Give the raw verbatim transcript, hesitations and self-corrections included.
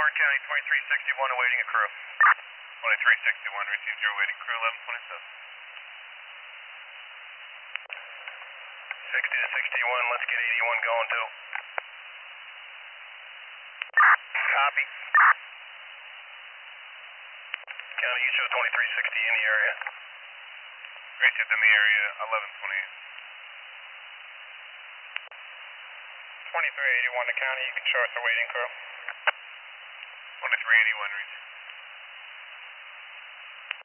Howard County, twenty-three sixty-one, awaiting a crew. twenty-three sixty-one, received your awaiting crew, eleven twenty-seven. sixty to sixty-one, let's get eighty-one going too. Copy. County, you show twenty-three sixty in the area. Received in the area, eleven twenty-eight. twenty-three eighty-one to county, you can show us a waiting crew. twenty-three eighty-one, reach.